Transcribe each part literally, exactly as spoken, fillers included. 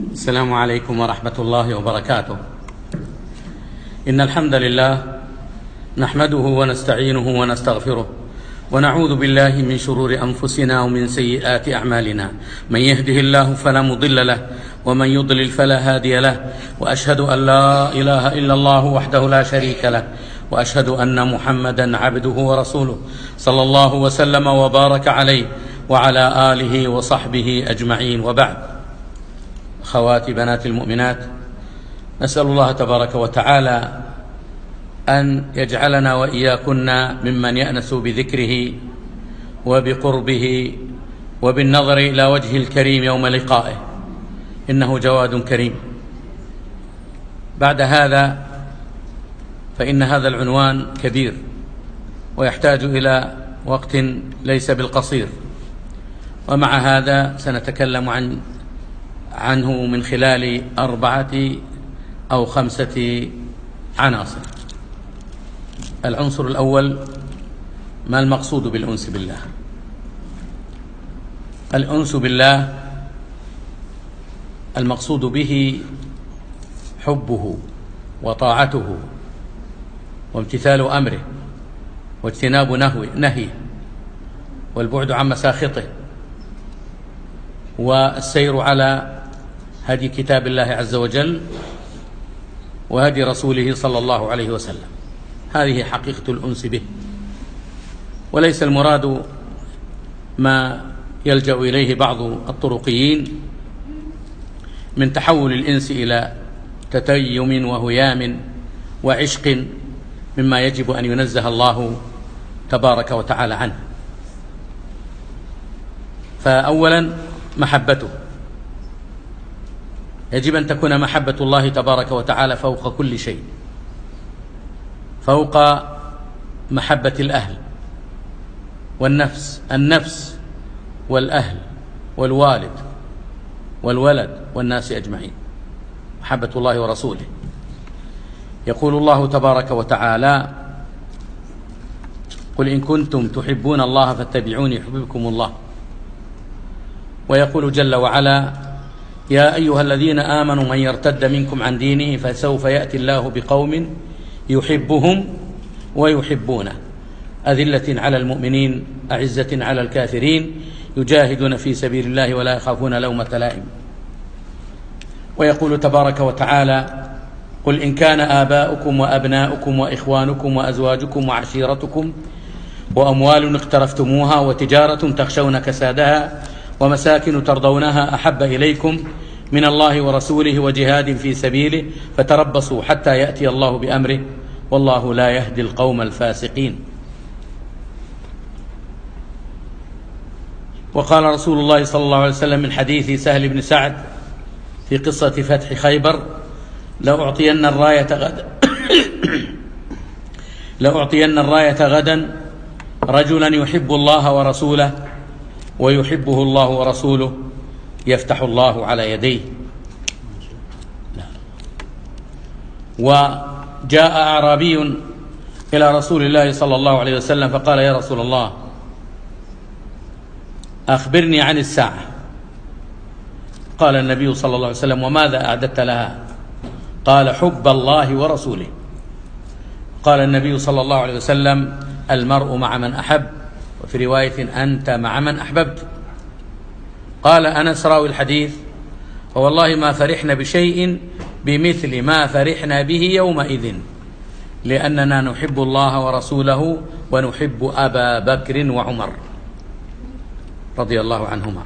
السلام عليكم ورحمة الله وبركاته. إن الحمد لله نحمده ونستعينه ونستغفره ونعوذ بالله من شرور أنفسنا ومن سيئات أعمالنا، من يهده الله فلا مضل له ومن يضلل فلا هادي له، وأشهد أن لا إله إلا الله وحده لا شريك له، وأشهد أن محمدا عبده ورسوله صلى الله وسلم وبارك عليه وعلى آله وصحبه أجمعين، وبعد. أخواتي بنات المؤمنات، نسأل الله تبارك وتعالى أن يجعلنا وإياكن ممن يأنس بذكره وبقربه وبالنظر إلى وجهه الكريم يوم لقائه، إنه جواد كريم. بعد هذا فإن هذا العنوان كبير ويحتاج إلى وقت ليس بالقصير، ومع هذا سنتكلم عن عنه من خلال أربعة أو خمسة عناصر. العنصر الأول: ما المقصود بالأنس بالله؟ الأنس بالله المقصود به حبه وطاعته وامتثال أمره واجتناب نهيه والبعد عن مساخطه والسير على هدي كتاب الله عز وجل وهدي رسوله صلى الله عليه وسلم. هذه حقيقة الأنس به، وليس المراد ما يلجأ إليه بعض الطرقيين من تحول الإنس إلى تتيم وهيام وعشق، مما يجب أن ينزه الله تبارك وتعالى عنه. فأولا محبته، يجب أن تكون محبة الله تبارك وتعالى فوق كل شيء، فوق محبة الأهل والنفس النفس والأهل والوالد والولد والناس أجمعين. محبة الله ورسوله. يقول الله تبارك وتعالى: قل إن كنتم تحبون الله فاتبعوني يحببكم الله. ويقول جل وعلا: يا أيها الذين آمنوا من يرتد منكم عن دينه فسوف يأتي الله بقوم يحبهم ويحبونه، أذلة على المؤمنين أعزة على الكافرين يجاهدون في سبيل الله ولا يخافون لومة لائم. ويقول تبارك وتعالى: قل إن كان آباؤكم وأبناؤكم وإخوانكم وأزواجكم وعشيرتكم وأموال اقترفتموها وتجارة تخشون كسادها ومساكن ترضونها أحب إليكم من الله ورسوله وجهاد في سبيله فتربصوا حتى يأتي الله بأمره والله لا يهدي القوم الفاسقين. وقال رسول الله صلى الله عليه وسلم من حديث سهل بن سعد في قصة فتح خيبر: لأعطين الراية غدا لأعطين الراية غدا رجلا يحب الله ورسوله ويحبه الله ورسوله يفتح الله على يديه. وجاء أعرابي إلى رسول الله صلى الله عليه وسلم فقال: يا رسول الله، أخبرني عن الساعة. قال النبي صلى الله عليه وسلم: وماذا أعددت لها؟ قال: حب الله ورسوله. قال النبي صلى الله عليه وسلم: المرء مع من أحب، وفي رواية: أنت مع من أحببت. قال أنس راوي الحديث: فوالله ما فرحنا بشيء بمثل ما فرحنا به يومئذ، لأننا نحب الله ورسوله ونحب أبا بكر وعمر رضي الله عنهما.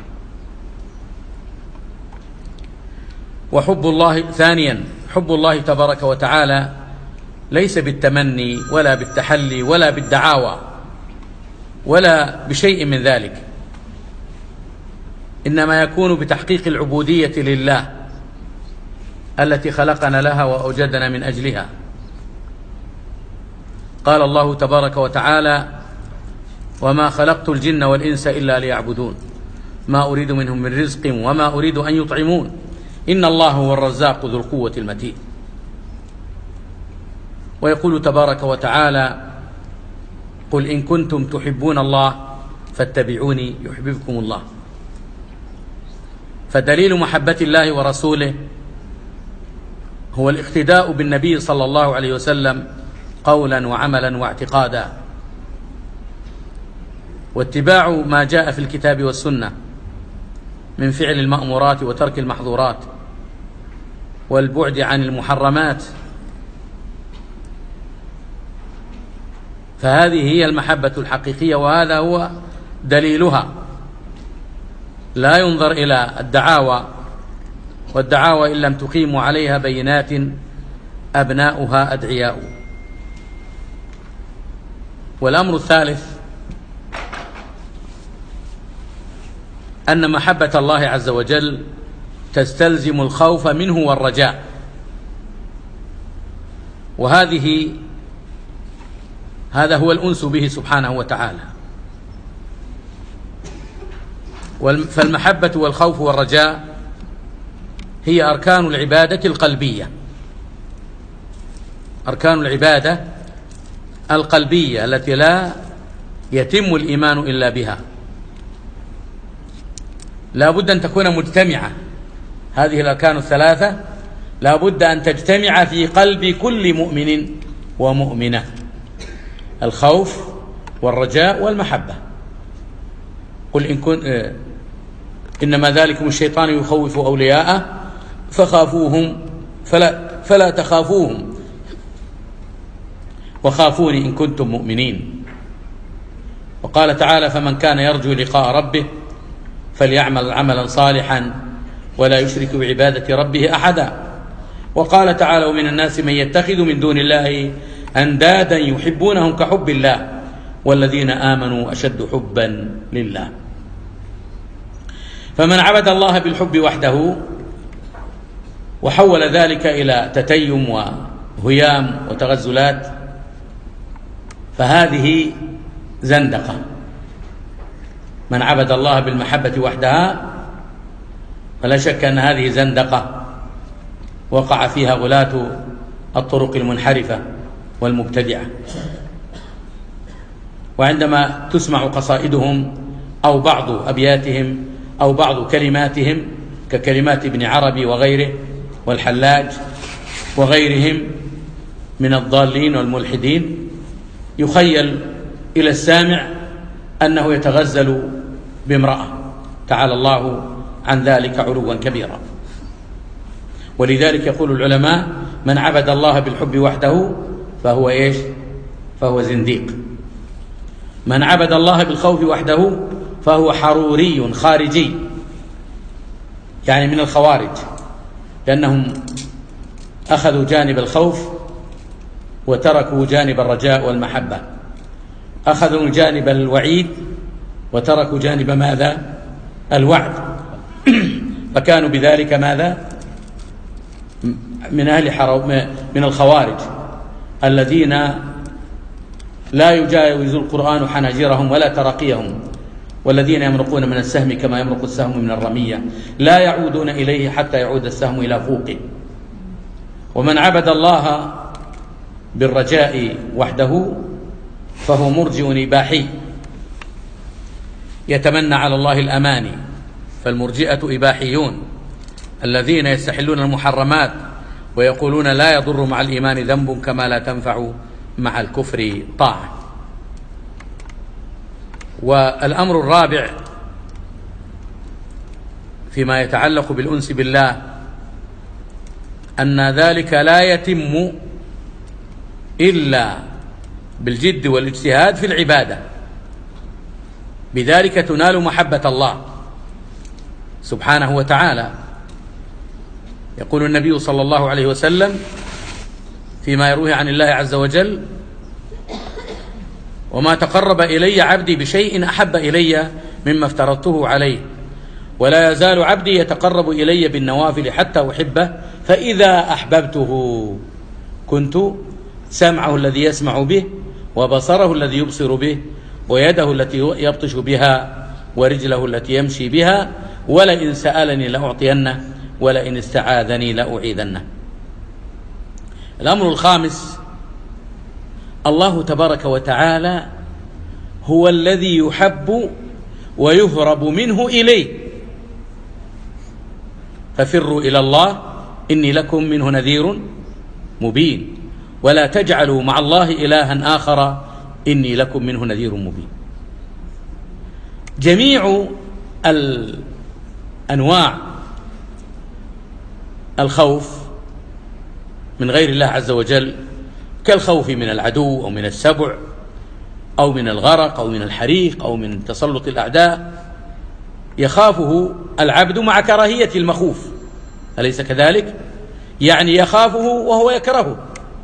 وحب الله ثانيا، حب الله تبارك وتعالى ليس بالتمني ولا بالتحلي ولا بالدعاوى ولا بشيء من ذلك، إنما يكون بتحقيق العبودية لله التي خلقنا لها وأوجدنا من أجلها. قال الله تبارك وتعالى: وما خلقت الجن والإنس إلا ليعبدون ما أريد منهم من رزق وما أريد أن يطعمون إن الله هو الرزاق ذو القوة المتين. ويقول تبارك وتعالى: قل إن كنتم تحبون الله فاتبعوني يحببكم الله. فدليل محبة الله ورسوله هو الاقتداء بالنبي صلى الله عليه وسلم قولا وعملا واعتقادا، واتباع ما جاء في الكتاب والسنة من فعل المأمورات وترك المحظورات والبعد عن المحرمات. فهذه هي المحبة الحقيقية، وهذا هو دليلها. لا ينظر إلى الدعاوى، والدعاوى إن لم تقيموا عليها بينات أبناؤها أدعياء. والأمر الثالث أن محبة الله عز وجل تستلزم الخوف منه والرجاء، وهذه هذا هو الأنس به سبحانه وتعالى. فالمحبة والخوف والرجاء هي أركان العبادة القلبية، أركان العبادة القلبية التي لا يتم الإيمان إلا بها. لا بد أن تكون مجتمعة، هذه الأركان الثلاثة لا بد أن تجتمع في قلب كل مؤمن ومؤمنة: الخوف والرجاء والمحبة. قل إن كن إنما ذلكم الشيطان يخوف أولياءه فخافوهم فلا, فلا تخافوهم وخافوني إن كنتم مؤمنين. وقال تعالى: فمن كان يرجو لقاء ربه فليعمل عملا صالحا ولا يشرك بعبادة ربه أحدا. وقال تعالى: ومن الناس من يتخذ من دون الله أندادا يحبونهم كحب الله والذين آمنوا أشد حبا لله. فمن عبد الله بالحب وحده وحول ذلك إلى تتيم وهيام وتغزلات فهذه زندقة. من عبد الله بالمحبة وحدها فلا شك أن هذه زندقة وقع فيها غلاة الطرق المنحرفة والمبتدعة. وعندما تسمع قصائدهم أو بعض أبياتهم أو بعض كلماتهم ككلمات ابن عربي وغيره والحلاج وغيرهم من الضالين والملحدين، يخيل إلى السامع أنه يتغزل بامرأة، تعالى الله عن ذلك علوا كبيرا. ولذلك يقول العلماء: من عبد الله بالحب وحده فهو إيش؟ فهو زنديق. من عبد الله بالخوف وحده فهو حروري خارجي، يعني من الخوارج، لأنهم أخذوا جانب الخوف وتركوا جانب الرجاء والمحبة، أخذوا جانب الوعيد وتركوا جانب ماذا؟ الوعد. فكانوا بذلك ماذا؟ من أهل حرام، من الخوارج الذين لا يجاوز القرآن حناجرهم ولا تراقيهم، والذين يمرقون من السهم كما يمرق السهم من الرمية، لا يعودون إليه حتى يعود السهم إلى فوقه. ومن عبد الله بالرجاء وحده فهو مرجئ إباحي يتمنى على الله الأماني. فالمرجئة إباحيون الذين يستحلون المحرمات ويقولون لا يضر مع الإيمان ذنب كما لا تنفع مع الكفر طاعة. والأمر الرابع فيما يتعلق بالأنس بالله أن ذلك لا يتم إلا بالجد والاجتهاد في العبادة، بذلك تنال محبة الله سبحانه وتعالى. يقول النبي صلى الله عليه وسلم فيما يرويه عن الله عز وجل: وما تقرب إلي عبدي بشيء أحب إلي مما افترضته عليه، ولا يزال عبدي يتقرب إلي بالنوافل حتى أحبه، فإذا أحببته كنت سمعه الذي يسمع به وبصره الذي يبصر به ويده التي يبطش بها ورجله التي يمشي بها، ولئن سألني لأعطينه ولئن استعاذني لأعيذنه. الأمر الخامس: الله تبارك وتعالى هو الذي يحب ويهرب منه إليه. ففروا إلى الله إني لكم منه نذير مبين ولا تجعلوا مع الله إلها آخر إني لكم منه نذير مبين. جميع الأنواع الخوف من غير الله عز وجل كالخوف من العدو أو من السبع أو من الغرق أو من الحريق أو من تسلط الأعداء يخافه العبد مع كراهية المخوف، أليس كذلك؟ يعني يخافه وهو يكرهه.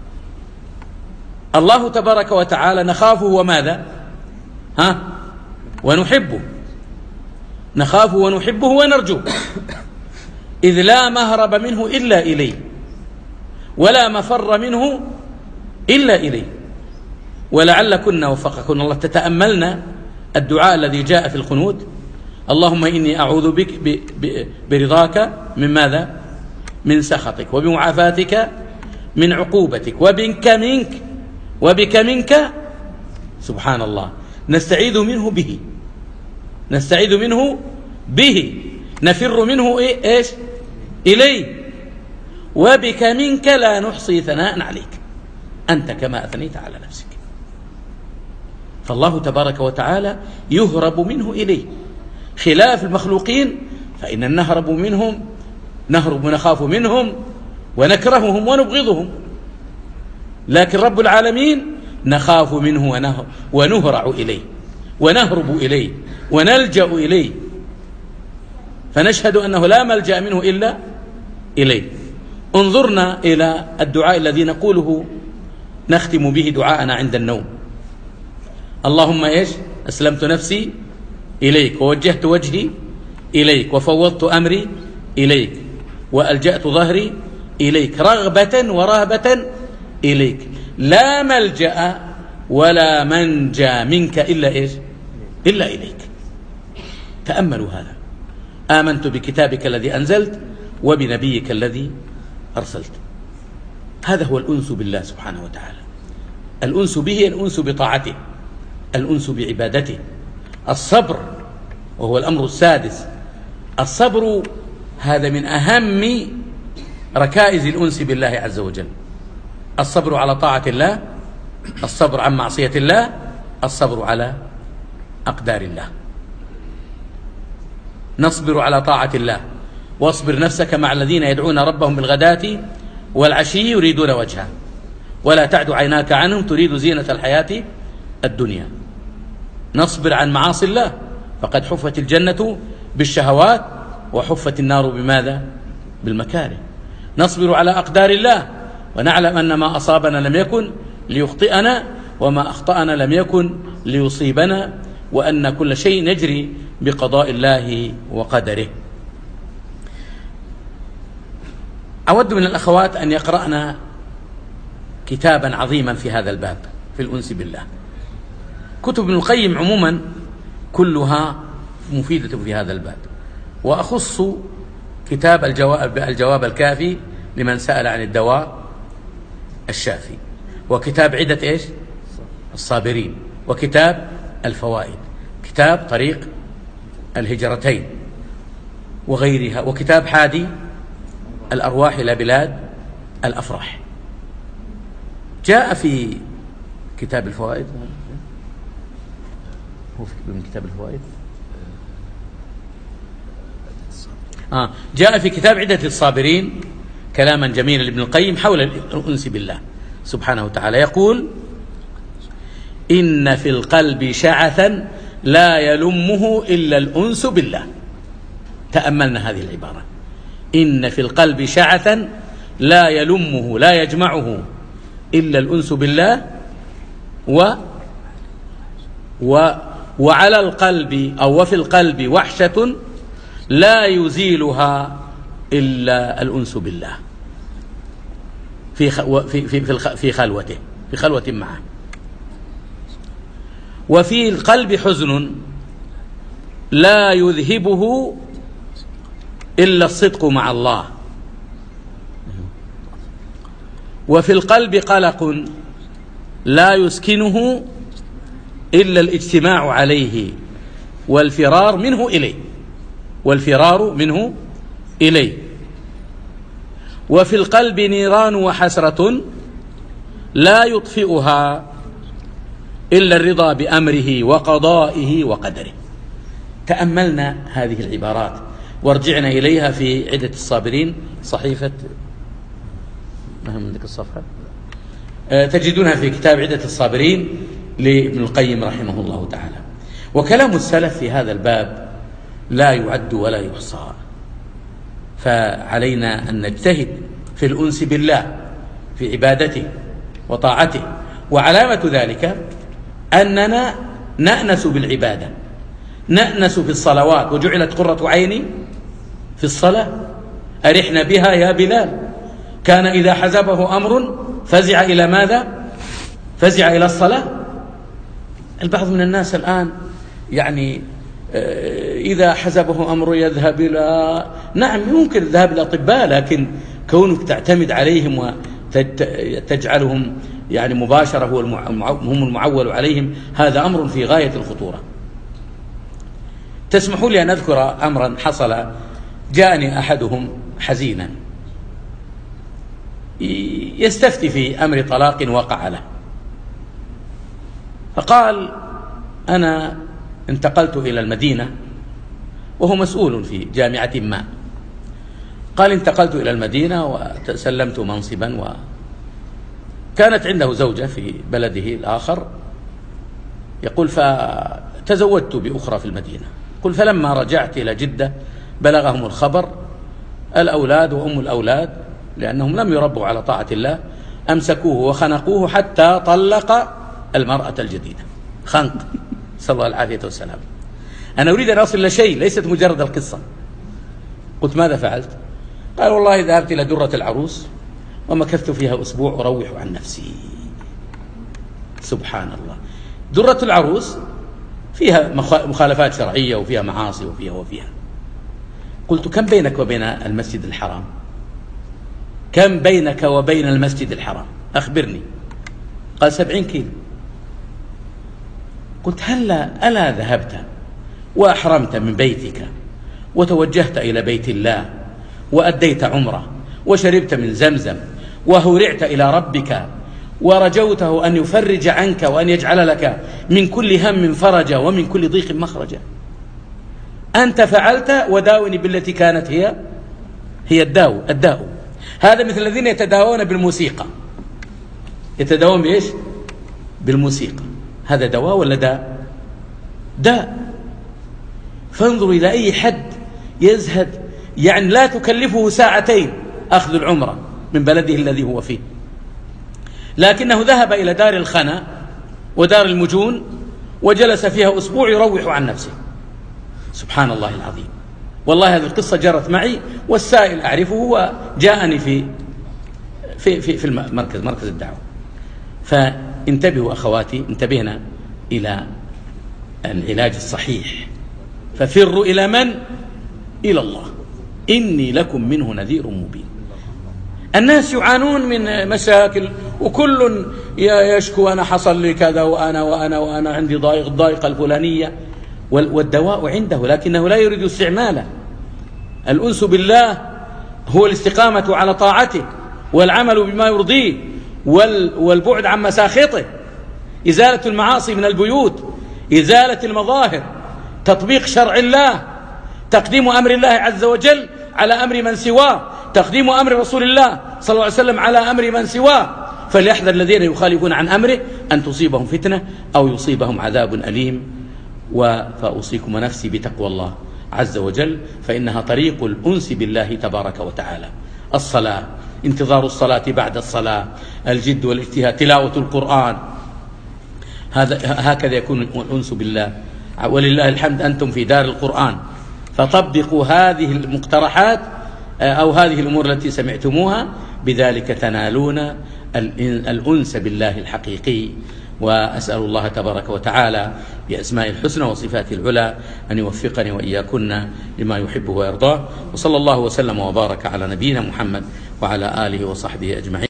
الله تبارك وتعالى نخافه وماذا؟ ها؟ ونحبه، نخافه ونحبه ونرجوه، إذ لا مهرب منه إلا إليه ولا مفر منه إلا إليه. ولعلكن وفقكن الله تتأملن الدعاء الذي جاء في القنوت: اللهم إني أعوذ بك برضاك من ماذا؟ من سخطك، وبمعافاتك من عقوبتك، وبك منك وبك منك سبحان الله نستعيذ منه به، نستعيذ منه به، نفر منه إيه؟ إيش؟ إليه. وبك منك لا نحصي ثناء عليك أنت كما أثنيت على نفسك. فالله تبارك وتعالى يهرب منه إليه، خلاف المخلوقين فإننا نهرب منهم، نهرب ونخاف منهم ونكرههم ونبغضهم، لكن رب العالمين نخاف منه ونهرع إليه ونهرب إليه ونلجأ إليه، فنشهد أنه لا ملجأ منه إلا إليه. انظرنا إلى الدعاء الذي نقوله نختم به دعاءنا عند النوم: اللهم إيش؟ أسلمت نفسي إليك ووجهت وجهي إليك وفوضت أمري إليك وألجأت ظهري إليك رغبة ورهبة إليك، لا ملجأ ولا منجى منك إلا إيش؟ إلا إليك. تأملوا هذا: آمنت بكتابك الذي أنزلت وبنبيك الذي أرسلت. هذا هو الأنس بالله سبحانه وتعالى. الأنس به الأنس بطاعته، الأنس بعبادته. الصبر وهو الأمر السادس، الصبر هذا من أهم ركائز الأنس بالله عز وجل. الصبر على طاعة الله، الصبر عن معصية الله، الصبر على أقدار الله. نصبر على طاعة الله، واصبر نفسك مع الذين يدعون ربهم بالغداة والعشي يريدون وجهه ولا تعد عيناك عنهم تريد زينة الحياة الدنيا. نصبر عن معاصي الله، فقد حفت الجنة بالشهوات وحفت النار بماذا؟ بالمكاره. نصبر على أقدار الله، ونعلم أن ما أصابنا لم يكن ليخطئنا وما أخطأنا لم يكن ليصيبنا، وأن كل شيء يجري بقضاء الله وقدره. أود من الأخوات أن يقرأنا كتابا عظيما في هذا الباب في الأنس بالله. كتب ابن القيم عموما كلها مفيدة في هذا الباب، وأخص كتاب الجواب, الجواب الكافي لمن سأل عن الدواء الشافي، وكتاب عدة إيش؟ الصابرين، وكتاب الفوائد، كتاب طريق الهجرتين وغيرها، وكتاب حادي الأرواح إلى بلاد الأفراح. جاء في كتاب الفوائد، هو من كتاب الفوائد آه جاء في كتاب عدة الصابرين كلاما جميلا لابن القيم حول الأنس بالله سبحانه وتعالى. يقول: إن في القلب شعثا لا يلمه إلا الأنس بالله. تأملنا هذه العبارة: إن في القلب شعثا لا يلمه لا يجمعه إلا الأنس بالله، و و وعلى القلب أو وفي القلب وحشة لا يزيلها إلا الأنس بالله في في في في خلوته في خلوة معه. وفي القلب حزن لا يذهبه إلا الصدق مع الله. وفي القلب قلق لا يسكنه إلا الاجتماع عليه والفرار منه إليه والفرار منه إليه وفي القلب نيران وحسرة لا يطفئها إلا الرضا بأمره وقضائه وقدره. تأملنا هذه العبارات وارجعنا إليها في عدة الصابرين، صحيفة ما هم عندك الصفحة، تجدونها في كتاب عدة الصابرين لابن القيم رحمه الله تعالى. وكلام السلف في هذا الباب لا يعد ولا يحصى، فعلينا أن نجتهد في الأنس بالله في عبادته وطاعته. وعلامة ذلك أننا نأنس بالعبادة، نأنس في الصلوات، وجعلت قرة عيني في الصلاة، أرحنا بها يا بلال. كان إذا حزبه أمر فزع إلى ماذا؟ فزع إلى الصلاة. البعض من الناس الآن يعني إذا حزبه أمر يذهب إلى، نعم يمكن الذهاب إلى الأطباء، لكن كونك تعتمد عليهم وتجعلهم يعني مباشرة هو هم المعول عليهم، هذا أمر في غاية الخطورة. تسمحوا لي أن أذكر أمرا حصل. جاءني أحدهم حزينا يستفتي في أمر طلاق وقع له، فقال أنا انتقلت إلى المدينة، وهو مسؤول في جامعة ما. قال انتقلت إلى المدينة وتسلمت منصبا، وكانت عنده زوجة في بلده الآخر. يقول فتزوجت بأخرى في المدينة. يقول فلما رجعت إلى جدة بلغهم الخبر، الأولاد وأم الأولاد لأنهم لم يربوا على طاعة الله أمسكوه وخنقوه حتى طلق المرأة الجديدة. خنق، صلى الله العافية والسلام. أنا أريد أن أصل إلى شيء، ليست مجرد القصة. قلت ماذا فعلت؟ قال والله ذهبت إلى درة العروس ومكثت فيها أسبوع أروح عن نفسي. سبحان الله، درة العروس فيها مخالفات شرعية وفيها معاصي وفيها وفيها. قلت كم بينك وبين المسجد الحرام؟ كم بينك وبين المسجد الحرام؟ أخبرني. قال سبعين كيلو. قلت هلا ألا ذهبت وأحرمت من بيتك وتوجهت إلى بيت الله وأديت عمره وشربت من زمزم وهرعت إلى ربك ورجوته أن يفرج عنك وأن يجعل لك من كل هم فرجا ومن كل ضيق مخرجا. أنت فعلت وداوني بالتي كانت هي هي الداو الداء. هذا مثل الذين يتداوون بالموسيقى. يتداوون بإيش؟ بالموسيقى. هذا دواء ولا داء؟ داء. فانظروا إلى أي حد يزهد، يعني لا تكلفه ساعتين أخذ العمرة من بلده الذي هو فيه، لكنه ذهب إلى دار الخنا ودار المجون وجلس فيها أسبوع يروح عن نفسه. سبحان الله العظيم. والله هذه القصة جرت معي والسائل أعرفه وجاءني في في في, في المركز مركز الدعوة. فانتبهوا أخواتي، انتبهنا إلى العلاج الصحيح. ففروا إلى من؟ إلى الله، إني لكم منه نذير مبين. الناس يعانون من مشاكل وكل يشكو أنا حصل لي كذا وأنا وأنا وأنا عندي ضائق الضائقة الفلانية، والدواء عنده لكنه لا يريد استعماله. الأنس بالله هو الاستقامة على طاعته والعمل بما يرضيه والبعد عن مساخطه، إزالة المعاصي من البيوت، إزالة المظاهر، تطبيق شرع الله، تقديم أمر الله عز وجل على أمر من سواه، تقديم أمر رسول الله صلى الله عليه وسلم على أمر من سواه. فليحذر الذين يخالفون عن أمره أن تصيبهم فتنة أو يصيبهم عذاب أليم. فأوصيكم ونفسي بتقوى الله عز وجل، فإنها طريق الأنس بالله تبارك وتعالى. الصلاة، انتظار الصلاة بعد الصلاة، الجد والاجتهاد، تلاوة القرآن، هذا هكذا يكون الأنس بالله. ولله الحمد أنتم في دار القرآن، فطبقوا هذه المقترحات أو هذه الأمور التي سمعتموها، بذلك تنالون الأنس بالله الحقيقي. وأسأل الله تبارك وتعالى بأسماء الحسنى وصفاته العلى أن يوفقني وإياكن لما يحبه ويرضاه. وصلى الله وسلم وبارك على نبينا محمد وعلى آله وصحبه أجمعين.